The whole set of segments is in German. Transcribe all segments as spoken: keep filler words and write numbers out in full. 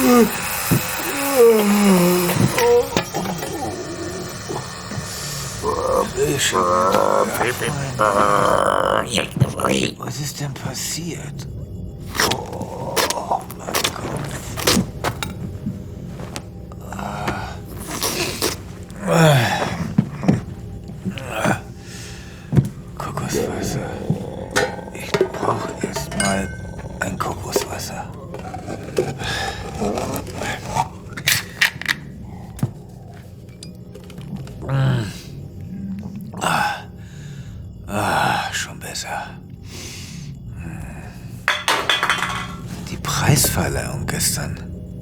Was ist denn passiert? Oh, mein Kopf. Kokoswasser. Ich brauche erst mal ein Kokoswasser. Ah, ah, schon besser. Die Preisverleihung gestern.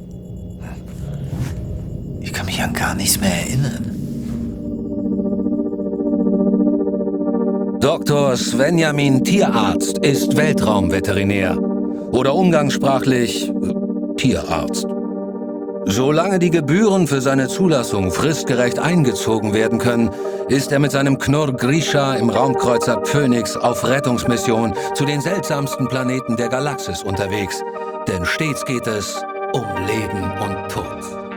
Ich kann mich an gar nichts mehr erinnern. Doktor Svenjamin Tierarzt ist Weltraumveterinär oder umgangssprachlich äh, Tierarzt. Solange die Gebühren für seine Zulassung fristgerecht eingezogen werden können, ist er mit seinem Knurr Grisha im Raumkreuzer Phoenix auf Rettungsmission zu den seltsamsten Planeten der Galaxis unterwegs. Denn stets geht es um Leben und Tod.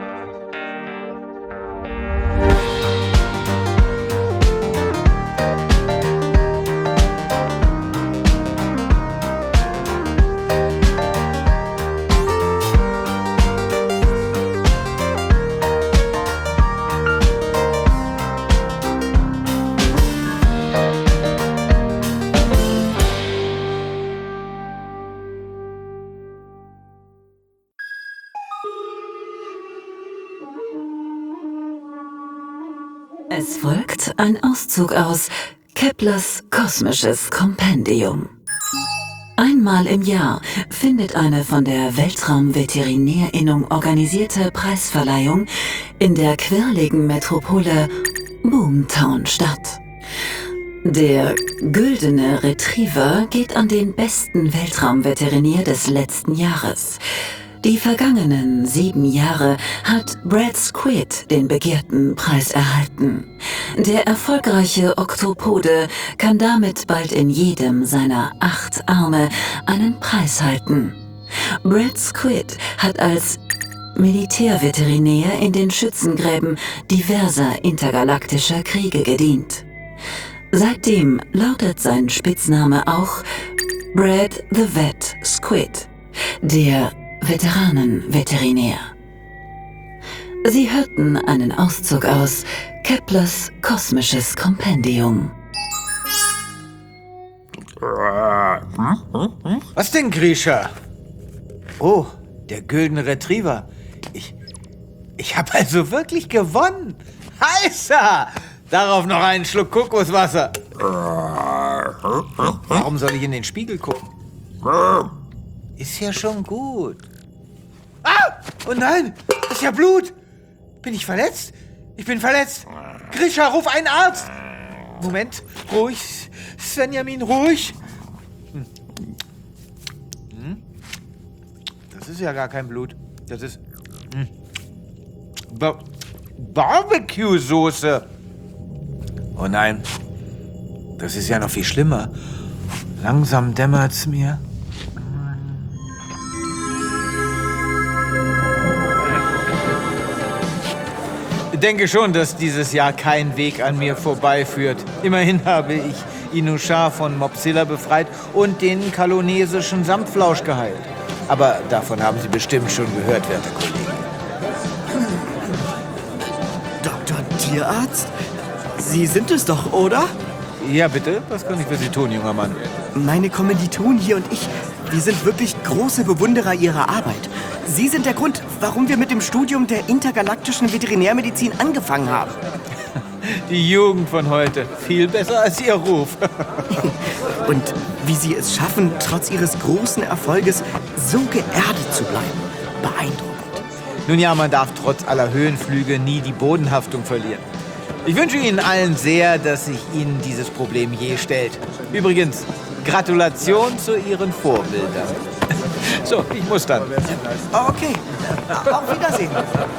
Es folgt ein Auszug aus Keplers kosmisches Kompendium. Einmal im Jahr findet eine von der Weltraumveterinärinnung organisierte Preisverleihung in der quirligen Metropole Boomtown statt. Der Güldene Retriever geht an den besten Weltraumveterinär des letzten Jahres. Die vergangenen sieben Jahre hat Brad Squid den begehrten Preis erhalten. Der erfolgreiche Oktopode kann damit bald in jedem seiner acht Arme einen Preis halten. Brad Squid hat als Militärveterinär in den Schützengräben diverser intergalaktischer Kriege gedient. Seitdem lautet sein Spitzname auch Brad the Vet Squid, der Veteranenveterinär. Sie hörten einen Auszug aus Keplers kosmisches Kompendium. Was denn, Grisha? Oh, der Güldene Retriever. Ich, ich habe also wirklich gewonnen. Heißer! Darauf noch einen Schluck Kokoswasser. Warum soll ich in den Spiegel gucken? Ist ja schon gut. Ah! Oh nein! Das ist ja Blut! Bin ich verletzt? Ich bin verletzt! Grisha, ruf einen Arzt! Moment, ruhig. Svenjamin, ruhig. Hm. Das ist ja gar kein Blut. Das ist hm. Ba- Barbecue-Soße. Oh nein. Das ist ja noch viel schlimmer. Langsam dämmert's mir. Ich denke schon, dass dieses Jahr kein Weg an mir vorbeiführt. Immerhin habe ich Inushar von Mopsilla befreit und den kalonesischen Samtflausch geheilt. Aber davon haben Sie bestimmt schon gehört, werter Kollege. Doktor Tierarzt? Sie sind es doch, oder? Ja, bitte? Was kann ich für Sie tun, junger Mann? Meine Kommilitonen hier und ich, wir sind wirklich große Bewunderer Ihrer Arbeit. Sie sind der Grund, warum wir mit dem Studium der intergalaktischen Veterinärmedizin angefangen haben. Die Jugend von heute. Viel besser als Ihr Ruf. Und wie Sie es schaffen, trotz Ihres großen Erfolges so geerdet zu bleiben. Beeindruckend. Nun ja, man darf trotz aller Höhenflüge nie die Bodenhaftung verlieren. Ich wünsche Ihnen allen sehr, dass sich Ihnen dieses Problem je stellt. Übrigens, Gratulation zu Ihren Vorbildern. So, ich muss dann. Okay, auf Wiedersehen.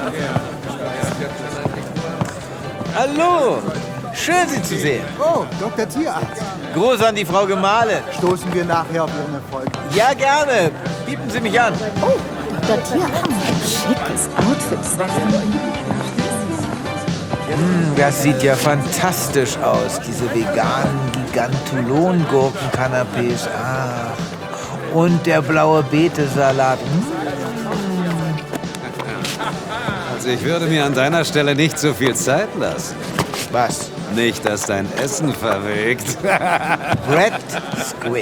Hallo, schön Sie zu sehen. Oh, Doktor Tierarzt. Gruß an die Frau Gemahlin. Stoßen wir nachher auf Ihren Erfolg. Ja, gerne. Bieten Sie mich an. Oh, dort hier an. Schickes Outfit. Hm, das sieht ja fantastisch aus, diese veganen Gigantulon-Gurken-Canapés. Ah. Und der blaue Beete-Salat. Hm. Also ich würde mir an deiner Stelle nicht so viel Zeit lassen. Was? Nicht, dass dein Essen verwelkt. Red Squid.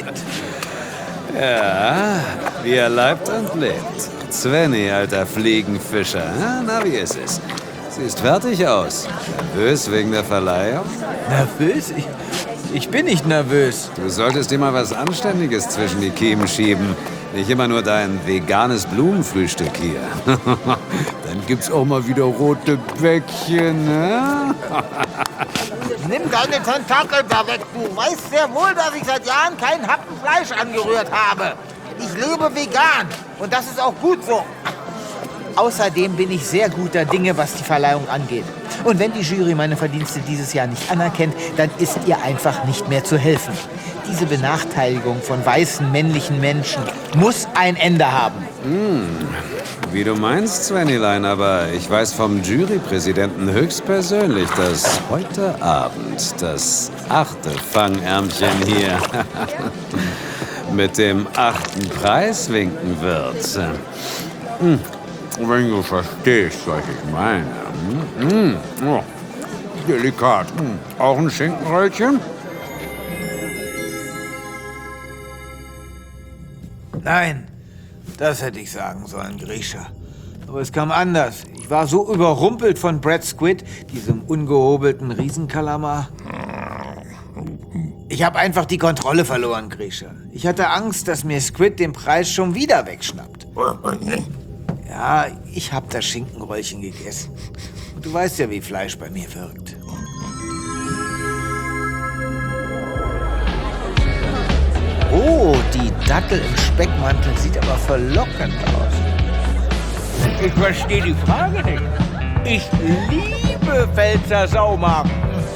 Ja, wie er leibt und lebt. Svenny, alter Fliegenfischer. Na, wie ist es? Siehst fertig aus. Nervös wegen der Verleihung? Nervös? Ich, ich bin nicht nervös. Du solltest dir mal was Anständiges zwischen die Kiemen schieben. Nicht immer nur dein veganes Blumenfrühstück hier. Dann gibt's auch mal wieder rote Bäckchen, ne? Nimm deine Tentakel da weg, du weißt sehr wohl, dass ich seit Jahren kein Happen Fleisch angerührt habe. Ich lebe vegan und das ist auch gut so. Außerdem bin ich sehr guter Dinge, was die Verleihung angeht. Und wenn die Jury meine Verdienste dieses Jahr nicht anerkennt, dann ist ihr einfach nicht mehr zu helfen. Diese Benachteiligung von weißen männlichen Menschen muss ein Ende haben. Hm, wie du meinst, Svennylein, aber ich weiß vom Jurypräsidenten höchstpersönlich, dass heute Abend das achte Fangärmchen hier mit dem achten Preis winken wird. Hm. Wenn du verstehst, was ich meine. Mm, mm, oh, delikat. Mm. Auch ein Schinkenröllchen? Nein, das hätte ich sagen sollen, Grisha. Aber es kam anders. Ich war so überrumpelt von Brad Squid, diesem ungehobelten Riesenkalamar. Ich habe einfach die Kontrolle verloren, Grisha. Ich hatte Angst, dass mir Squid den Preis schon wieder wegschnappt. Ja, ich hab das Schinkenröllchen gegessen. Und du weißt ja, wie Fleisch bei mir wirkt. Oh, die Dattel im Speckmantel sieht aber verlockend aus. Ich verstehe die Frage nicht. Ich liebe Pfälzer Saumagen.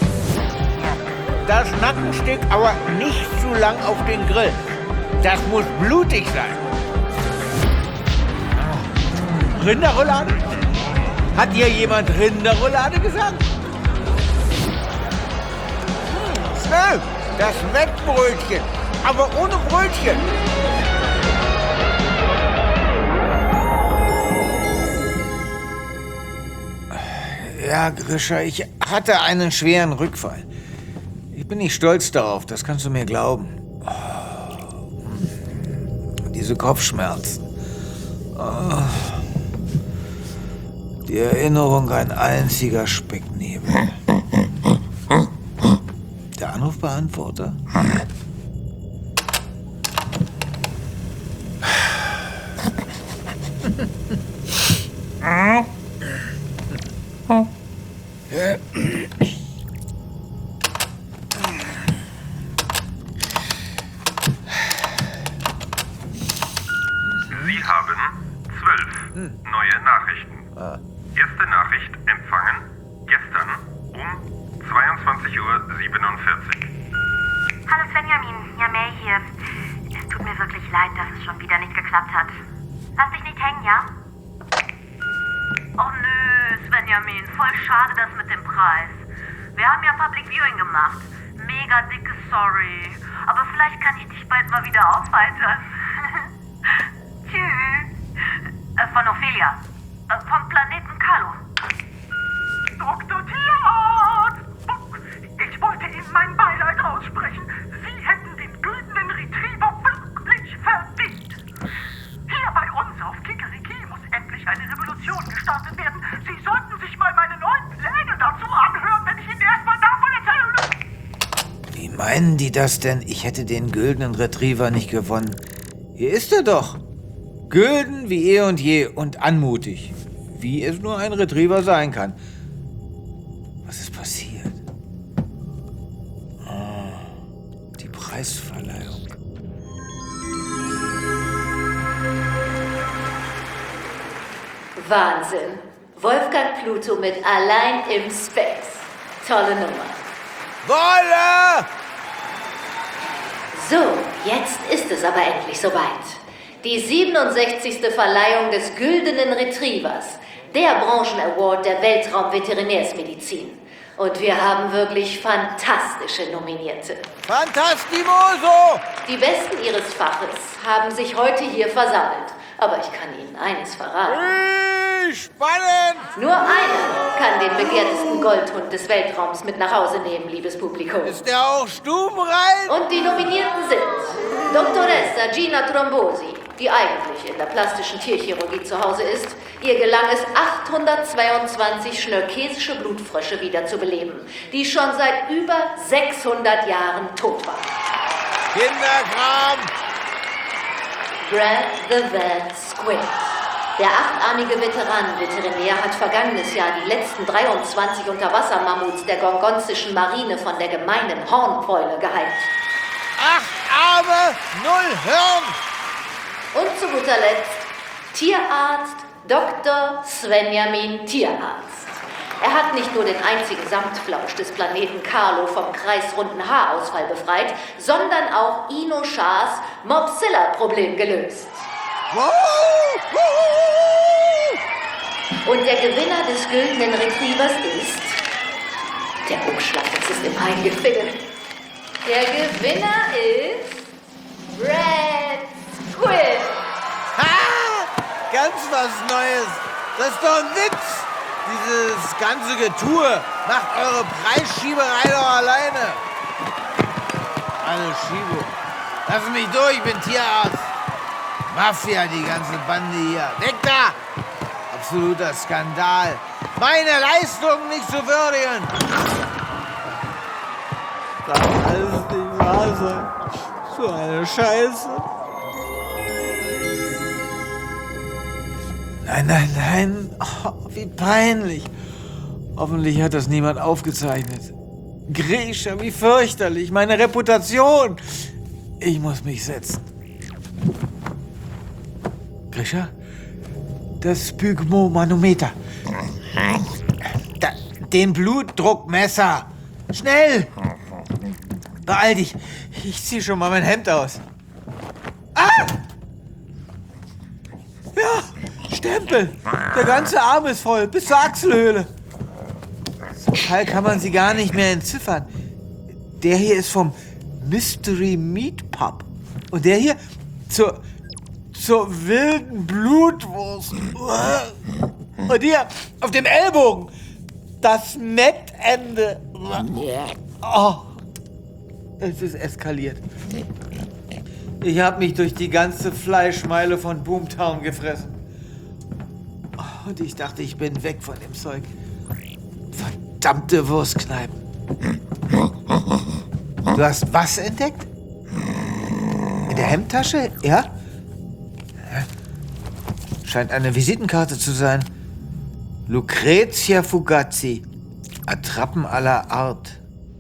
Das Nackenstück aber nicht zu lang auf den Grill. Das muss blutig sein. Rinderroulade? Hat hier jemand Rinderroulade gesagt? Hm, das Wettbrötchen, aber ohne Brötchen. Ja, Grisha, ich hatte einen schweren Rückfall. Ich bin nicht stolz darauf, das kannst du mir glauben. Oh, diese Kopfschmerzen. Oh. Die Erinnerung, ein einziger Specknebel. Der Anrufbeantworter? Sie haben zwölf neue Nachrichten. Ah. Erste Nachricht empfangen gestern um zweiundzwanzig Uhr siebenundvierzig. Hallo Svenjamin, ja May hier. Es tut mir wirklich leid, dass es schon wieder nicht geklappt hat. Lass dich nicht hängen, ja? Oh nö, Svenjamin, voll schade das mit dem Preis. Wir haben ja Public Viewing gemacht. Mega dicke Sorry. Aber vielleicht kann ich dich bald mal wieder aufheitern. Tschüss. Äh, von Ophelia. Äh, vom Planeten Kalu. Doktor Tierarzt! Ich wollte Ihnen mein Beileid aussprechen. Sie hätten den güldenen Retriever wirklich verdient. Hier bei uns auf Kikeriki muss endlich eine Revolution gestartet werden. Sie sollten sich mal meine neuen Pläne dazu anhören, wenn ich Ihnen erstmal davon erzähle. Wie meinen die das denn? Ich hätte den güldenen Retriever nicht gewonnen. Hier ist er doch. Gülden wie eh und je und anmutig. Wie es nur ein Retriever sein kann. Was ist passiert? Oh, die Preisverleihung. Wahnsinn. Wolfgang Pluto mit Allein im Space. Tolle Nummer. Wolle! So, jetzt ist es aber endlich soweit. Die siebenundsechzigste Verleihung des Güldenen Retrievers, der Branchen-Award der Weltraum-Veterinärsmedizin. Und wir haben wirklich fantastische Nominierte. Fantastimoso! Die Besten ihres Faches haben sich heute hier versammelt. Aber ich kann Ihnen eines verraten. Hey, spannend! Nur einer kann den begehrtesten Goldhund des Weltraums mit nach Hause nehmen, liebes Publikum. Ist der auch stubenrein? Und die Nominierten sind Doktoressa Gina Trombosi, die eigentlich in der plastischen Tierchirurgie zu Hause ist. Ihr gelang es, achthundertzweiundzwanzig schnörkesische Blutfrösche wiederzubeleben, die schon seit über sechshundert Jahren tot waren. Kinderkram! Brad the Vet Squid. Der achtarmige Veteran-Veterinär hat vergangenes Jahr die letzten dreiundzwanzig Unterwassermammuts der gorgonzischen Marine von der gemeinen Hornfäule geheilt. Acht Arme, null Hirn! Und zu guter Letzt Tierarzt Doktor Svenjamin Tierarzt. Er hat nicht nur den einzigen Samtflausch des Planeten Carlo vom kreisrunden Haarausfall befreit, sondern auch Ino Schars Mopsilla-Problem gelöst. Und der Gewinner des Güldenen Retrievers ist... Der Umschlag, das ist im Eingefingert. Der Gewinner ist... Brad Squid. Ha! Ganz was Neues. Das ist doch ein Witz. Dieses ganze Getue macht eure Preisschieberei doch alleine. Alle Schiebe. Lass mich durch, ich bin Tierarzt. Mafia, die ganze Bande hier. Weg da! Absoluter Skandal. Meine Leistung nicht zu würdigen. Das kann alles nicht wahr sein. So eine Scheiße. Nein, nein, nein. Oh, wie peinlich. Hoffentlich hat das niemand aufgezeichnet. Grisha, wie fürchterlich. Meine Reputation. Ich muss mich setzen. Grisha? Das Spygmomanometer. Da, den Blutdruckmesser. Schnell! Beeil dich. Ich zieh schon mal mein Hemd aus. Ah! Ja, Stempel. Der ganze Arm ist voll, bis zur Achselhöhle. So kalt kann man sie gar nicht mehr entziffern. Der hier ist vom Mystery Meat Pub. Und der hier zur, zur wilden Blutwurst. Und hier auf dem Ellbogen das Nettende. Oh, es ist eskaliert. Ich habe mich durch die ganze Fleischmeile von Boomtown gefressen. Oh, und ich dachte, ich bin weg von dem Zeug. Verdammte Wurstkneipen. Du hast was entdeckt? In der Hemdtasche? Ja? Scheint eine Visitenkarte zu sein. Lucrezia Fugazzi. Attrappen aller Art.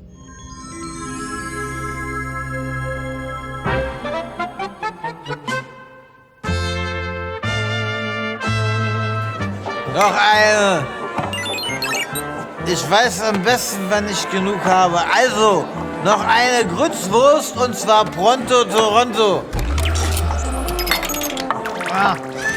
Noch eine. Ich weiß am besten, wann ich genug habe. Also, noch eine Grützwurst und zwar pronto Toronto. Ah.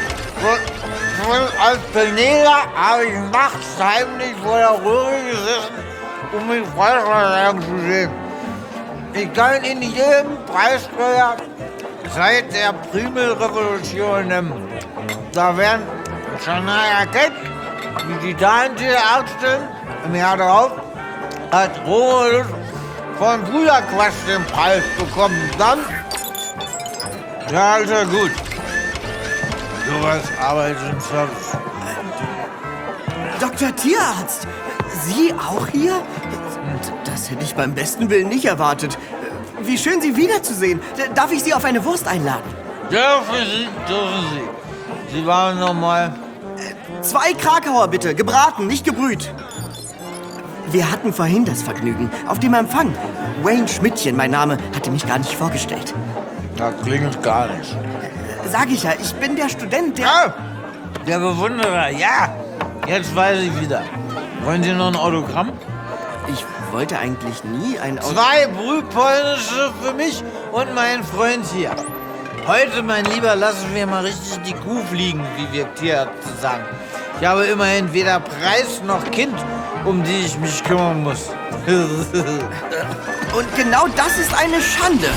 Als Penela habe ich nachts heimlich vor der Röhre gesessen, um mich Fleischverleihung zu sehen. Ich kann in jedem Preisträger seit der Primelrevolution nehmen. Da werden Shania Kett, die Titantierärztin, im Jahr darauf hat Romulus von Brüderquatsch den Preis bekommen. Dann, ja, also gut. Sowas arbeitet im Service. Doktor Tierarzt, Sie auch hier? Das hätte ich beim besten Willen nicht erwartet. Wie schön, Sie wiederzusehen. Darf ich Sie auf eine Wurst einladen? Dürfen Sie, dürfen Sie. Sie waren noch mal... Zwei Krakauer bitte, gebraten, nicht gebrüht. Wir hatten vorhin das Vergnügen auf dem Empfang. Wayne Schmidtchen, mein Name, hatte mich gar nicht vorgestellt. Das klingt gar nicht. Sag ich ja, ich bin der Student, der... Ah, der Bewunderer, ja. Jetzt weiß ich wieder. Wollen Sie noch ein Autogramm? Ich wollte eigentlich nie ein Autogramm... Zwei Brühpolnische für mich und meinen Freund hier. Heute, mein Lieber, lassen wir mal richtig die Kuh fliegen, wie wir Tierärzte sagen. Ich habe immerhin weder Preis noch Kind, um die ich mich kümmern muss. Und genau das ist eine Schande.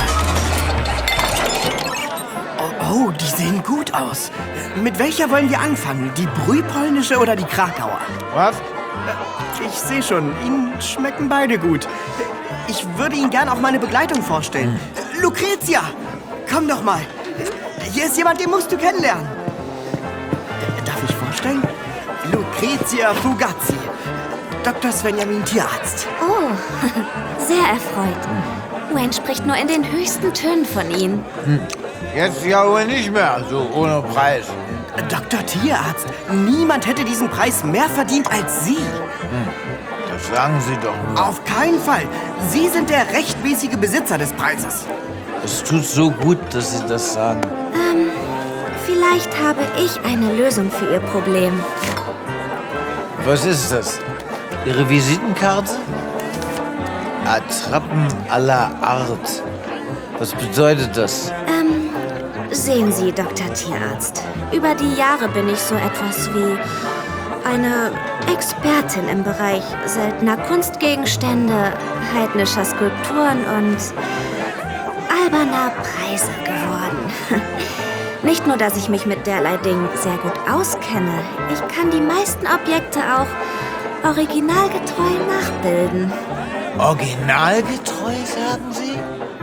Oh, oh, die sehen gut aus. Mit welcher wollen wir anfangen? Die brühpolnische oder die Krakauer? Was? Ich sehe schon, Ihnen schmecken beide gut. Ich würde Ihnen gern auch meine Begleitung vorstellen. Hm. Lucrezia, komm doch mal. Hier ist jemand, den musst du kennenlernen. Darf ich vorstellen? Lucrezia Fugazzi, Doktor Svenjamin, Tierarzt. Oh, sehr erfreut. Wayne spricht nur in den höchsten Tönen von Ihnen. Hm. Jetzt ja wohl nicht mehr, so ohne Preis. Doktor Tierarzt, niemand hätte diesen Preis mehr verdient als Sie. Hm. Das sagen Sie doch nur. Auf keinen Fall. Sie sind der rechtmäßige Besitzer des Preises. Es tut so gut, dass Sie das sagen. Ähm, vielleicht habe ich eine Lösung für Ihr Problem. Was ist das? Ihre Visitenkarte? Attrappen aller Art. Was bedeutet das? Ähm, sehen Sie, Doktor Tierarzt. Über die Jahre bin ich so etwas wie eine Expertin im Bereich seltener Kunstgegenstände, heidnischer Skulpturen und alberner Preise geworden. Nicht nur, dass ich mich mit derlei Dingen sehr gut auskenne, ich kann die meisten Objekte auch originalgetreu nachbilden. Originalgetreu, sagen Sie?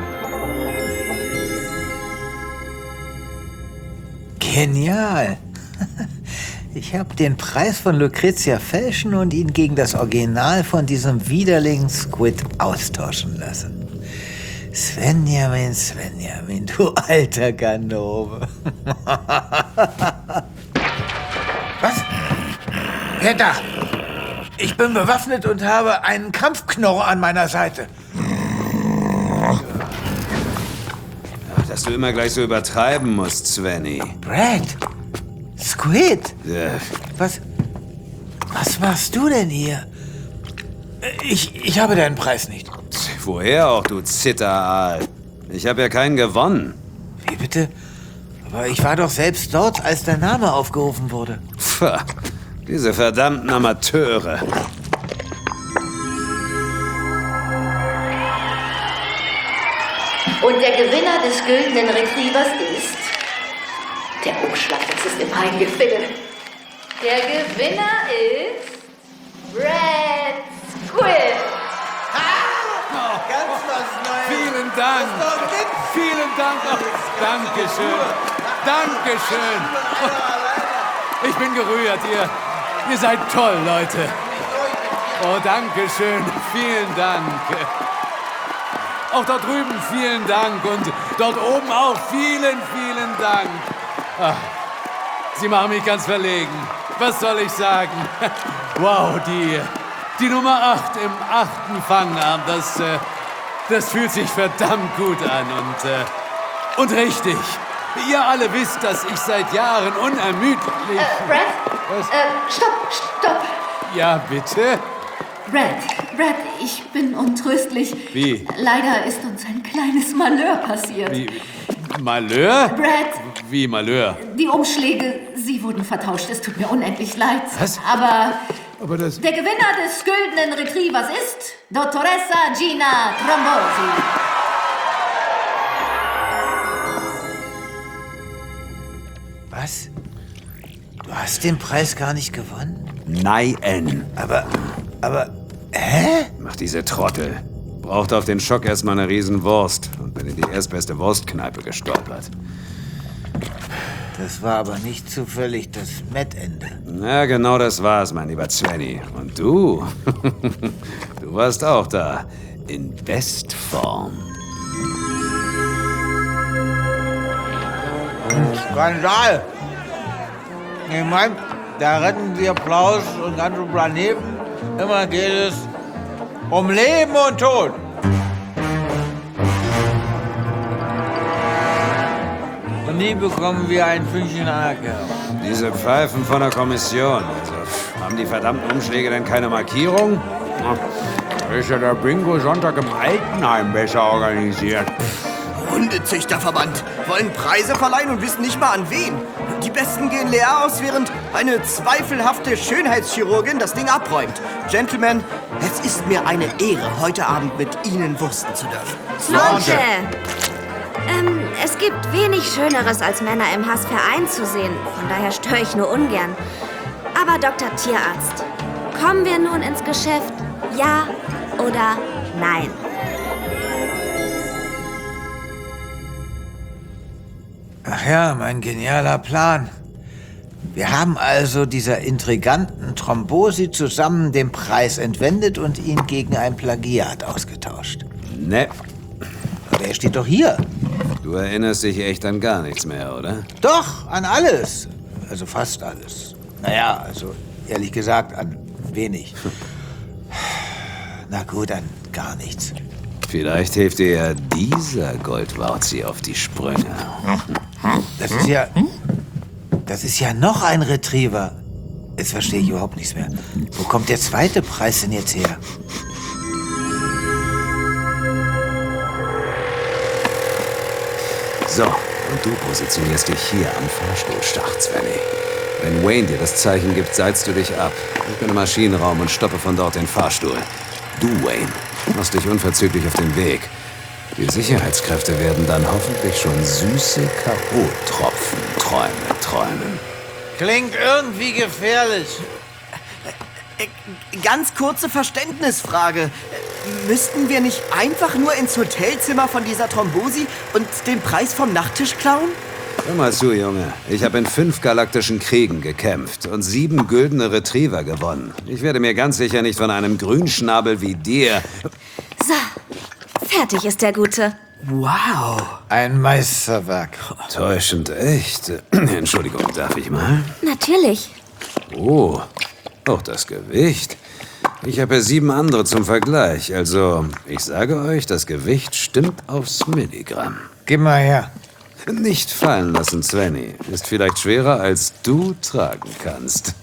Genial! Ich habe den Preis von Lucrezia fälschen und ihn gegen das Original von diesem widerlichen Squid austauschen lassen. Svenjamin, Svenjamin, du alter Ganove. Was? Wer da? Ich bin bewaffnet und habe einen Kampfknorr an meiner Seite. Dass du immer gleich so übertreiben musst, Svenny. Brad? Squid? Ja. Was? Was machst du denn hier? Ich, ich habe deinen Preis nicht. Woher auch, du Zitteraal? Ich habe ja keinen gewonnen. Wie bitte? Aber ich war doch selbst dort, als dein Name aufgerufen wurde. Pfah, diese verdammten Amateure. Und der Gewinner des güldenen Retrievers ist... Der Umschlag, das ist immer ein Gefilm. Der Gewinner ist... Red Squid. Oh, ganz was Neues. Vielen Dank. Vielen Dank. Oh, Dankeschön. Dankeschön. Oh, ich bin gerührt, ihr. Ihr seid toll, Leute. Oh, Dankeschön. Vielen Dank. Auch dort drüben vielen Dank und dort oben auch vielen, vielen Dank. Ach, Sie machen mich ganz verlegen. Was soll ich sagen? Wow, die, die Nummer acht im achten Fangarm, das, äh, das fühlt sich verdammt gut an und, äh, und richtig. Ihr alle wisst, dass ich seit Jahren unermüdlich... Äh, Brad? Was? Äh, stopp, stopp. Ja, bitte? Brad, Brad, ich bin untröstlich. Wie? Leider ist uns ein kleines Malheur passiert. Wie? Malheur? Brad, Wie Malheur? die Umschläge, sie wurden vertauscht. Es tut mir unendlich leid. Was? Aber, Aber das... der Gewinner des güldenen Retrievers ist Dottoressa Gina Trombosi. Was? Du hast den Preis gar nicht gewonnen? Nein. Aber, aber, hä? Mach diese Trottel. Braucht auf den Schock erstmal eine Riesenwurst und bin in die erstbeste Wurstkneipe gestolpert. Das war aber nicht zufällig das Mettende. Ja, genau das war's, mein lieber Svenny. Und du? Du warst auch da. In Bestform. Skandal! Ich meine, da retten wir Applaus und ganze Planeten. Immer geht es um Leben und Tod. Und nie bekommen wir ein Fünkchen Anerkennung. Diese Pfeifen von der Kommission. Also, haben die verdammten Umschläge denn keine Markierung? Ist ja der Bingo-Sonntag im Altenheim besser organisiert. Hundezüchterverband. Wollen Preise verleihen und wissen nicht mal an wen. Die Besten gehen leer aus, während eine zweifelhafte Schönheitschirurgin das Ding abräumt. Gentlemen, es ist mir eine Ehre, heute Abend mit Ihnen wursten zu dürfen. Leute! Ähm, es gibt wenig Schöneres, als Männer im Hass vereint zu sehen. Von daher störe ich nur ungern. Aber Doktor Tierarzt, kommen wir nun ins Geschäft? Ja oder nein? Ach ja, mein genialer Plan. Wir haben also dieser intriganten Trombosi zusammen den Preis entwendet und ihn gegen ein Plagiat ausgetauscht. Ne. Aber er steht doch hier. Du erinnerst dich echt an gar nichts mehr, oder? Doch, an alles. Also fast alles. Naja, also ehrlich gesagt an wenig. Na gut, an gar nichts. Vielleicht hilft dir ja dieser Goldwauzi auf die Sprünge. Das ist ja... Das ist ja noch ein Retriever. Jetzt verstehe ich überhaupt nichts mehr. Wo kommt der zweite Preis denn jetzt her? So, und du positionierst dich hier am Fahrstuhlschacht, Svenny. Wenn Wayne dir das Zeichen gibt, seilst du dich ab. Ich bin im Maschinenraum und stoppe von dort den Fahrstuhl. Du, Wayne, machst dich unverzüglich auf den Weg. Die Sicherheitskräfte werden dann hoffentlich schon süße K O-Tropfen Träume träumen. Klingt irgendwie gefährlich. Ganz kurze Verständnisfrage. Müssten wir nicht einfach nur ins Hotelzimmer von dieser Trombosi und den Preis vom Nachttisch klauen? Hör mal zu, Junge. Ich habe in fünf galaktischen Kriegen gekämpft und sieben güldene Retriever gewonnen. Ich werde mir ganz sicher nicht von einem Grünschnabel wie dir... So, fertig ist der Gute. Wow. Ein Meisterwerk. Täuschend echt. Entschuldigung, darf ich mal? Natürlich. Oh, auch das Gewicht. Ich habe ja sieben andere zum Vergleich. Also, ich sage euch, das Gewicht stimmt aufs Milligramm. Gib mal her. Nicht fallen lassen, Svenny. Ist vielleicht schwerer, als du tragen kannst.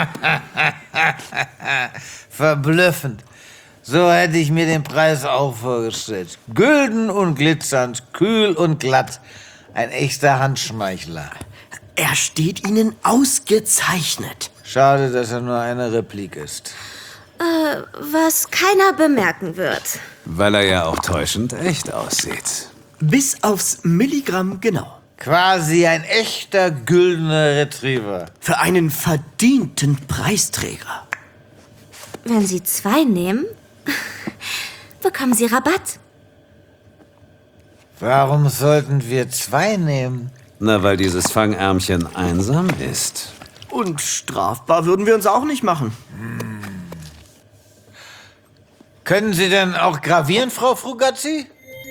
Verblüffend. So hätte ich mir den Preis auch vorgestellt. Gülden und glitzernd, kühl und glatt. Ein echter Handschmeichler. Er steht Ihnen ausgezeichnet. Schade, dass er nur eine Replik ist. Äh, was keiner bemerken wird. Weil er ja auch täuschend echt aussieht. Bis aufs Milligramm genau. Quasi ein echter güldener Retriever. Für einen verdienten Preisträger. Wenn Sie zwei nehmen, bekommen Sie Rabatt. Warum sollten wir zwei nehmen? Na, weil dieses Fangärmchen einsam ist. Und strafbar würden wir uns auch nicht machen. Hm. Können Sie denn auch gravieren, Frau Frugazzi?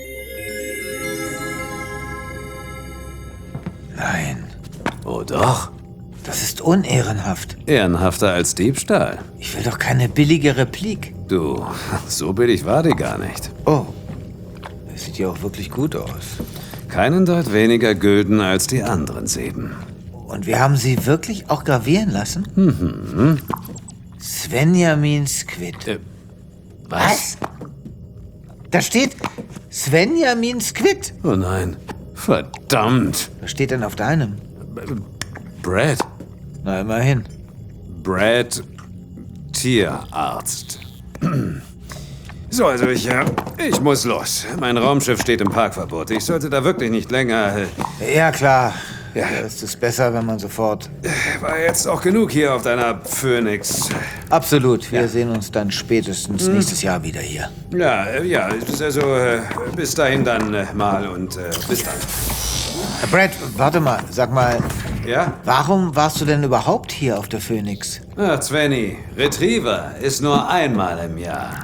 Nein. Oh doch. Das ist unehrenhaft. Ehrenhafter als Diebstahl. Ich will doch keine billige Replik. Du, so billig war die gar nicht. Oh, das sieht ja auch wirklich gut aus. Keinen Deut weniger Gülden als die anderen sieben. Und wir haben sie wirklich auch gravieren lassen? Mhm. Svenjamin Squid. Äh, was? Da steht Svenjamin Squid. Oh nein. Verdammt. Was steht denn auf deinem? Brad. Na, immerhin. Brad, Tierarzt. So, also ich, äh, ich muss los. Mein Raumschiff steht im Parkverbot. Ich sollte da wirklich nicht länger... Äh, ja, klar. Ja. Es ist besser, wenn man sofort... War jetzt auch genug hier auf deiner Phoenix. Absolut. Wir ja. sehen uns dann spätestens hm. nächstes Jahr wieder hier. Ja, äh, ja. Also äh, bis dahin dann äh, mal und äh, bis dann. Brad, warte mal. Sag mal... Ja? Warum warst du denn überhaupt hier auf der Phoenix? Ach, Svenny, Retriever ist nur einmal im Jahr.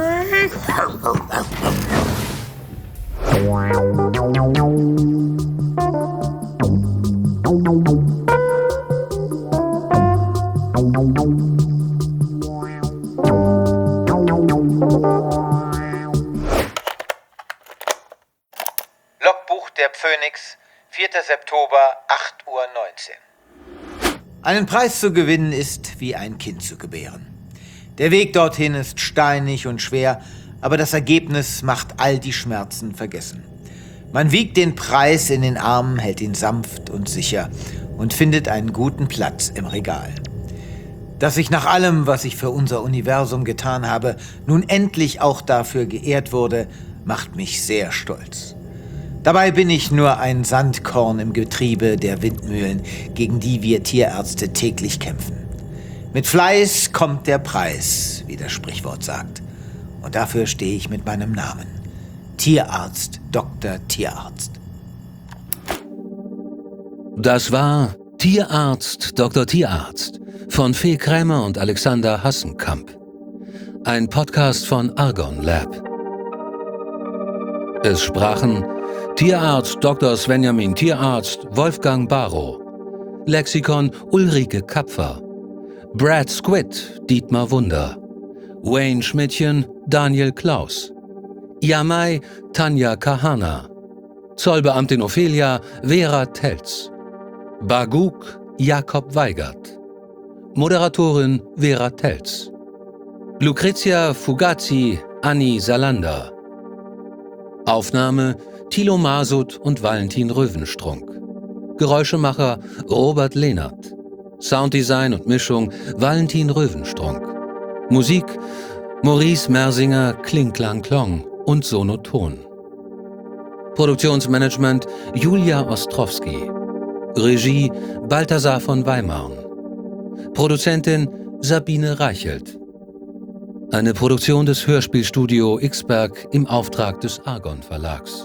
Logbuch der Phoenix, vierter September, acht Uhr neunzehn. Einen Preis zu gewinnen ist wie ein Kind zu gebären. Der Weg dorthin ist steinig und schwer, aber das Ergebnis macht all die Schmerzen vergessen. Man wiegt den Preis in den Armen, hält ihn sanft und sicher und findet einen guten Platz im Regal. Dass ich nach allem, was ich für unser Universum getan habe, nun endlich auch dafür geehrt wurde, macht mich sehr stolz. Dabei bin ich nur ein Sandkorn im Getriebe der Windmühlen, gegen die wir Tierärzte täglich kämpfen. Mit Fleiß kommt der Preis, wie das Sprichwort sagt. Und dafür stehe ich mit meinem Namen. Tierarzt, Doktor Tierarzt. Das war Tierarzt, Doktor Tierarzt von Fee Krämer und Alexander Hassenkamp. Ein Podcast von Argon Lab. Es sprachen Tierarzt Doktor Svenjamin Tierarzt Wolfgang Barrow, Lexikon Ulrike Kapfer, Brad Squid Dietmar Wunder, Wayne Schmidtchen Daniel Klaus, Jamai Tanja Kahana, Zollbeamtin Ophelia Vera Telz, Baguk Jakob Weigert, Moderatorin Vera Telz, Lucrezia Fugazi Anni Salander, Aufnahme Thilo Masud und Valentin Röwenstrunk, Geräuschemacher Robert Lehnert, Sounddesign und Mischung Valentin Röwenstrunk, Musik Maurice Mersinger Kling Klang Klong und Sonoton. Produktionsmanagement Julia Ostrowski. Regie Balthasar von Weimaren. Produzentin Sabine Reichelt. Eine Produktion des Hörspielstudio Xberg im Auftrag des Argon Verlags.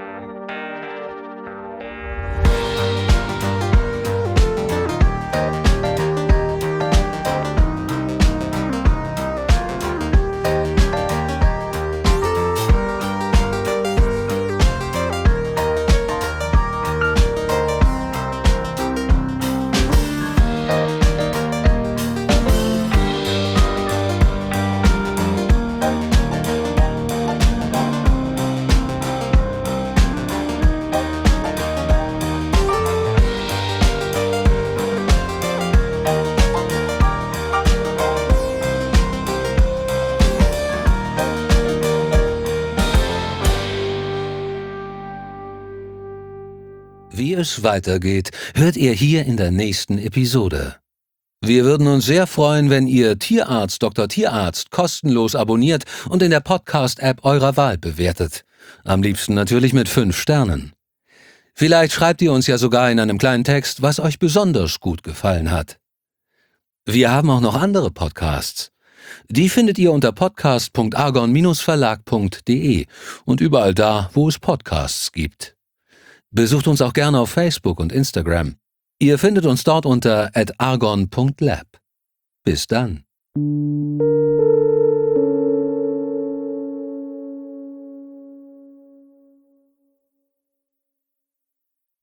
Wie es weitergeht, hört ihr hier in der nächsten Episode. Wir würden uns sehr freuen, wenn ihr Tierarzt Doktor Tierarzt kostenlos abonniert und in der Podcast-App eurer Wahl bewertet. Am liebsten natürlich mit fünf Sternen. Vielleicht schreibt ihr uns ja sogar in einem kleinen Text, was euch besonders gut gefallen hat. Wir haben auch noch andere Podcasts. Die findet ihr unter podcast punkt argon verlag punkt de und überall da, wo es Podcasts gibt. Besucht uns auch gerne auf Facebook und Instagram. Ihr findet uns dort unter at argon punkt lab. Bis dann.